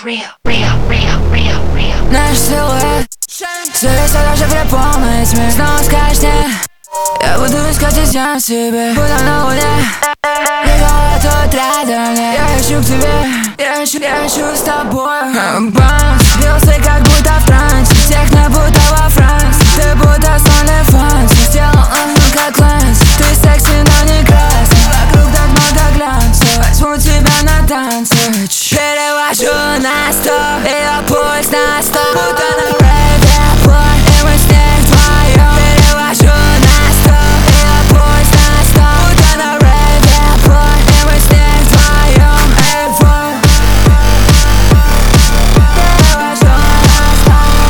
Наш силуэт свалится даже при полной тьме. Снова скажешь нет, я буду искать изъян в себе. Буду на луне, никого тут рядом нет. Я ищу к тебе, я ищу с тобой. Бамс, бился как будто в трансе. Техно будто во Франции. Ты будто с OnlyFans. Сделал как Лэнс. Ты секси, но не красный. Вокруг так много глянца. Возьму тебя на танцы. Перевожу на 100, ее пульс на 100. Будто на рейве бой, и мы с ней вдвоем. Перевожу на 100, ее пульс на 100. Будто на рейве бой, и мы с ней вдвоем. Эй, бой. Перевожу на 100.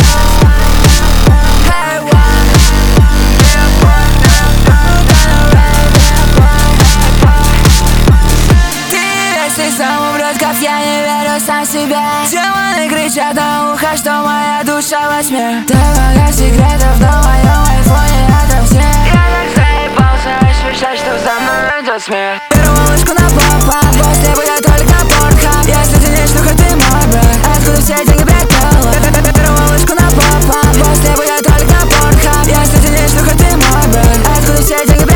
Эй, бой. Ее пульс на 100. Будто на рейве бой. Ты весь сам ублюдков, я не верю сам себе. Демоны кричат на ухо, что моя душа во тьме. Ты много секретов на моем айфоне ото всех. Я так заебался ощущать, что за мной идет смерть. Беру малышку на поп-ап, после будет только порнхаб. Если ты не шлюха, ты мой брат. Откуда все деньги прятала? Беру малышку на поп-ап, после будет только порнхаб. Если ты не шлюха, ты мой брат. Откуда все деньги прятала?